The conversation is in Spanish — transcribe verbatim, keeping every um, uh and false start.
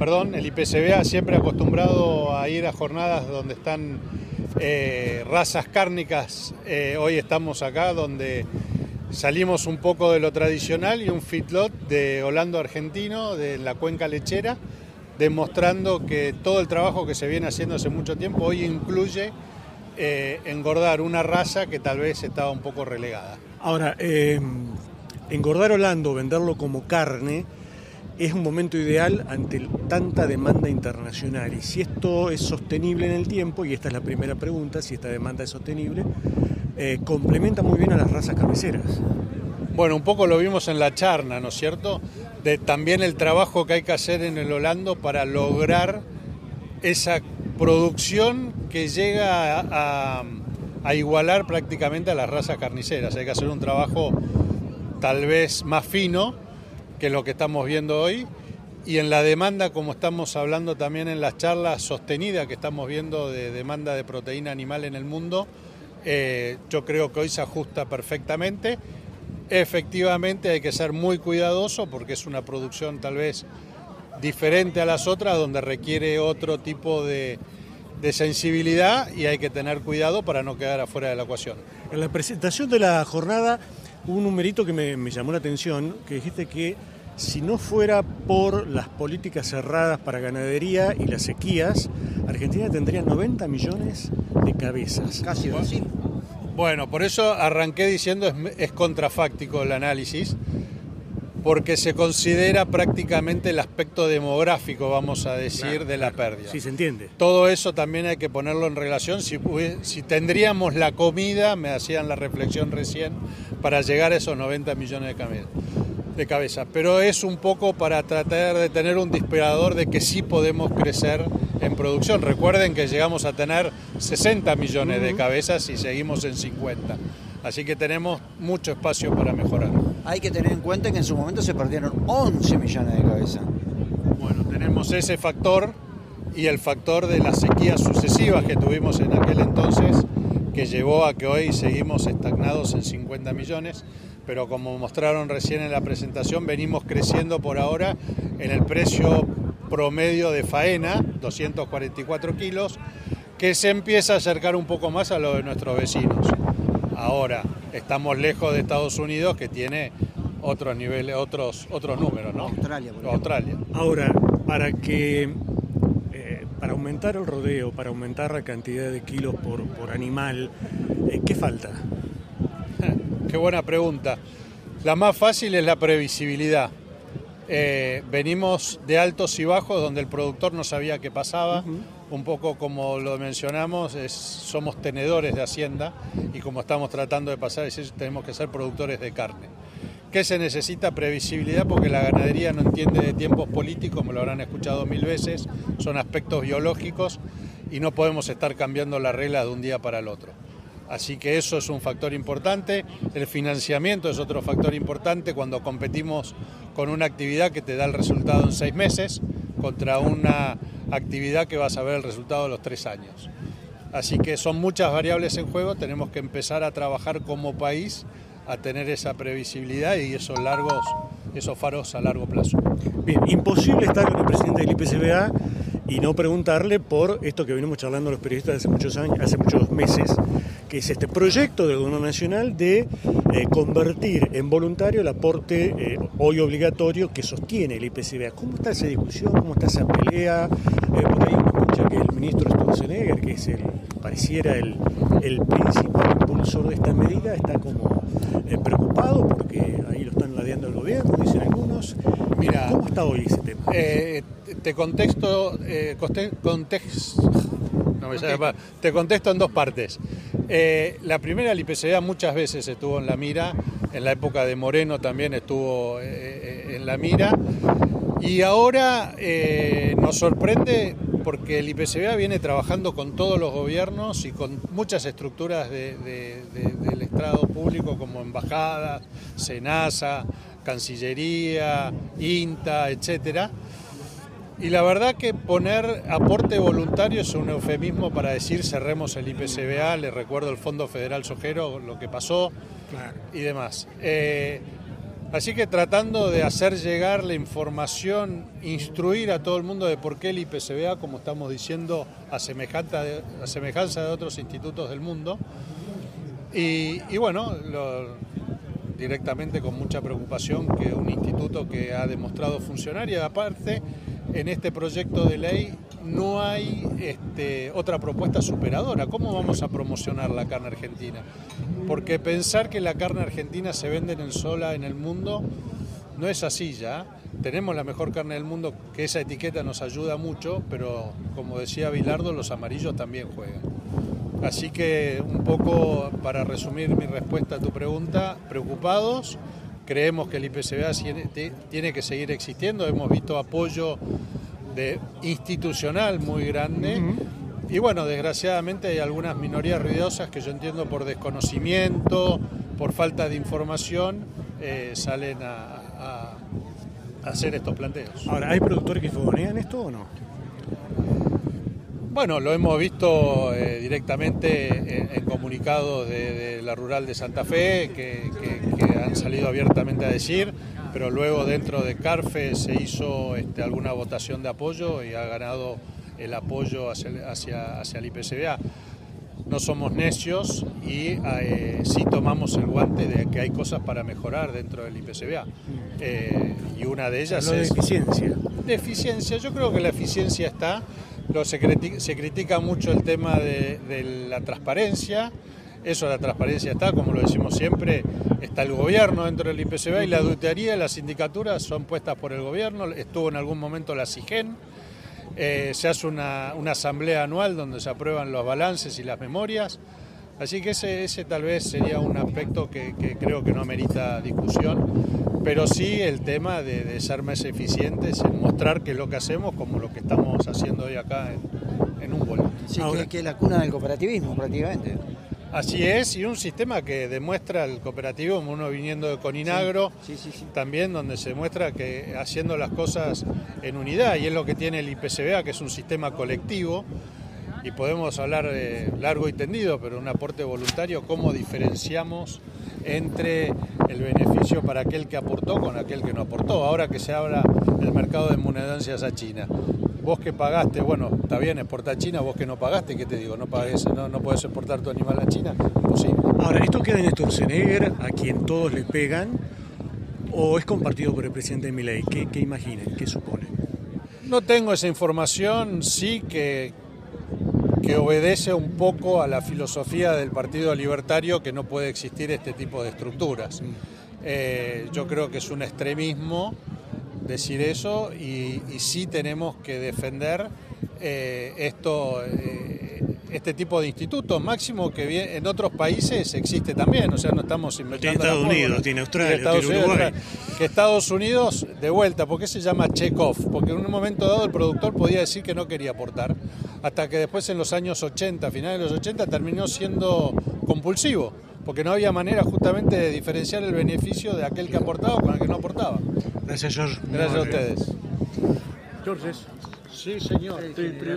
perdón, el I P C B A siempre acostumbrado a ir a jornadas donde están eh, razas cárnicas. Eh, hoy estamos acá donde salimos un poco de lo tradicional y un feedlot de Holando argentino, de la cuenca lechera, demostrando que todo el trabajo que se viene haciendo hace mucho tiempo hoy incluye eh, engordar una raza que tal vez estaba un poco relegada. Ahora, eh, engordar Holando, venderlo como carne, es un momento ideal ante tanta demanda internacional. Y si esto es sostenible en el tiempo, y esta es la primera pregunta, si esta demanda es sostenible, eh, complementa muy bien a las razas carniceras. Bueno, un poco lo vimos en la charla, ¿no es cierto? De también el trabajo que hay que hacer en el Holando para lograr esa producción que llega a, a, a igualar prácticamente a las razas carniceras. Hay que hacer un trabajo tal vez más fino que lo que estamos viendo hoy, y en la demanda, como estamos hablando también en las charlas, sostenida que estamos viendo de demanda de proteína animal en el mundo, eh, yo creo que hoy se ajusta perfectamente. Efectivamente hay que ser muy cuidadoso porque es una producción tal vez diferente a las otras, donde requiere otro tipo de, de sensibilidad, y hay que tener cuidado para no quedar afuera de la ecuación. En la presentación de la jornada hubo un numerito que me, me llamó la atención, que dijiste que si no fuera por las políticas cerradas para ganadería y las sequías, Argentina tendría noventa millones de cabezas. Casi Brasil. Bueno, por eso arranqué diciendo es, es contrafáctico el análisis, porque se considera prácticamente el aspecto demográfico, vamos a decir, claro, de la claro. pérdida. Sí, se entiende. Todo eso también hay que ponerlo en relación. Si, si tendríamos la comida, me hacían la reflexión recién, para llegar a esos noventa millones de cabezas. De cabeza. Pero es un poco para tratar de tener un disparador de que sí podemos crecer en producción. Recuerden que llegamos a tener sesenta millones de cabezas y seguimos en cincuenta. Así que tenemos mucho espacio para mejorar. Hay que tener en cuenta que en su momento se perdieron once millones de cabezas. Bueno, tenemos ese factor y el factor de las sequías sucesivas que tuvimos en aquel entonces, que llevó a que hoy seguimos estagnados en cincuenta millones, pero como mostraron recién en la presentación, venimos creciendo por ahora en el precio promedio de faena, doscientos cuarenta y cuatro kilos, que se empieza a acercar un poco más a lo de nuestros vecinos. Ahora, estamos lejos de Estados Unidos, que tiene otros niveles, otros, otros números, ¿no? Australia, por ejemplo. Australia. Ahora, para que eh, para aumentar el rodeo, para aumentar la cantidad de kilos por, por animal, eh, ¿qué falta? Qué buena pregunta. La más fácil es la previsibilidad. Eh, venimos de altos y bajos donde el productor no sabía qué pasaba. Uh-huh. Un poco como lo mencionamos, es, somos tenedores de hacienda, y como estamos tratando de pasar, es, tenemos que ser productores de carne. ¿Qué se necesita? Previsibilidad, porque la ganadería no entiende de tiempos políticos, me lo habrán escuchado mil veces, son aspectos biológicos y no podemos estar cambiando la regla de un día para el otro. Así que eso es un factor importante. El financiamiento es otro factor importante cuando competimos con una actividad que te da el resultado en seis meses contra una actividad que vas a ver el resultado de los tres años. Así que son muchas variables en juego, tenemos que empezar a trabajar como país a tener esa previsibilidad y esos largos, esos faros a largo plazo. Bien, imposible estar con el presidente del I P C B A y no preguntarle por esto que venimos charlando los periodistas hace muchos años, hace muchos meses, que es este proyecto del gobierno nacional de eh, convertir en voluntario el aporte eh, hoy obligatorio que sostiene el I P C B A. ¿Cómo está esa discusión? ¿Cómo está esa pelea? Eh, por ahí uno escucha que el ministro Sturzenegger, que es el, pareciera el, el principal impulsor de esta medida, está como eh, preocupado porque ahí lo están ladeando el gobierno, dicen algunos. Mira, ¿cómo está hoy ese tema? Eh, te contexto, eh, context, no me sale, te contesto en dos partes. Eh, la primera, el I P C B A muchas veces estuvo en la mira, en la época de Moreno también estuvo eh, en la mira, y ahora eh, nos sorprende porque el I P C B A viene trabajando con todos los gobiernos y con muchas estructuras de, de, de, del Estado público como embajadas, SENASA, Cancillería, INTA, etcétera. Y la verdad que poner aporte voluntario es un eufemismo para decir cerremos el I P C B A, les recuerdo el Fondo Federal Sojero, lo que pasó, claro, y demás. Eh, Así que tratando de hacer llegar la información, instruir a todo el mundo de por qué el I P C B A, como estamos diciendo, a semejanza de, a semejanza de otros institutos del mundo. Y, y bueno, lo, directamente con mucha preocupación que un instituto que ha demostrado funcionar, y aparte en este proyecto de ley no hay este, otra propuesta superadora. ¿Cómo vamos a promocionar la carne argentina? Porque pensar que la carne argentina se vende en sola en el mundo no es así ya. Tenemos la mejor carne del mundo, que esa etiqueta nos ayuda mucho, pero como decía Bilardo, los amarillos también juegan. Así que un poco para resumir mi respuesta a tu pregunta, preocupados, creemos que el I P C B A tiene que seguir existiendo, hemos visto apoyo de institucional muy grande. Uh-huh. Y bueno, desgraciadamente hay algunas minorías ruidosas que yo entiendo por desconocimiento, por falta de información, eh, salen a, a, a hacer estos planteos. Ahora, ¿hay productores que fogonean esto o no? Bueno, lo hemos visto eh, directamente en, en comunicados de, de la Rural de Santa Fe, que, que, que han salido abiertamente a decir, pero luego dentro de CARFE se hizo este, alguna votación de apoyo y ha ganado el apoyo hacia, hacia, hacia el I P C B A. No somos necios y eh, sí tomamos el guante de que hay cosas para mejorar dentro del I P C B A. Eh, y una de ellas Hablo es... de eficiencia. De eficiencia, yo creo que la eficiencia está... Pero se, critica, se critica mucho el tema de, de la transparencia. Eso, la transparencia está, como lo decimos siempre, está el gobierno dentro del I P C B A y la auditoría y las sindicaturas son puestas por el gobierno. Estuvo en algún momento la SIGEN. Eh, se hace una, una asamblea anual donde se aprueban los balances y las memorias. Así que ese, ese tal vez sería un aspecto que, que creo que no amerita discusión. Pero sí el tema de, de ser más eficientes en mostrar que lo que hacemos, como lo que estamos haciendo hoy acá en, en un boletín. Sí, que, que es la cuna del cooperativismo prácticamente. Así es, y un sistema que demuestra el cooperativismo, uno viniendo de Coninagro, sí, sí, sí, sí. También donde se muestra que haciendo las cosas en unidad, y es lo que tiene el I P C B A, que es un sistema colectivo, y podemos hablar eh, largo y tendido, pero un aporte voluntario, cómo diferenciamos entre el beneficio para aquel que aportó con aquel que no aportó. Ahora que se abra el mercado de monedancias a China, vos que pagaste, bueno, está bien, exporta a China, vos que no pagaste, ¿qué te digo? No pagues, no, no podés exportar tu animal a China, imposible. Ahora, ¿esto queda en Sturzenegger, a quien todos le pegan, o es compartido por el presidente Milei? ¿Qué, qué imaginen? ¿Qué suponen? No tengo esa información, sí que... que obedece un poco a la filosofía del Partido Libertario, que no puede existir este tipo de estructuras. Eh, yo creo que es un extremismo decir eso y, y sí tenemos que defender eh, esto, eh, este tipo de institutos, máximo que bien, en otros países existe también, o sea, no estamos inventando. Tiene Estados Unidos, tiene Australia, tiene Uruguay. Que Estados Unidos, de vuelta, ¿por qué se llama check-off? Porque en un momento dado el productor podía decir que no quería aportar, hasta que después en los años ochenta, finales de los ochenta, terminó siendo compulsivo, porque no había manera justamente de diferenciar el beneficio de aquel que aportaba con el que no aportaba. Gracias, George. Gracias a ustedes. George. Sí, señor.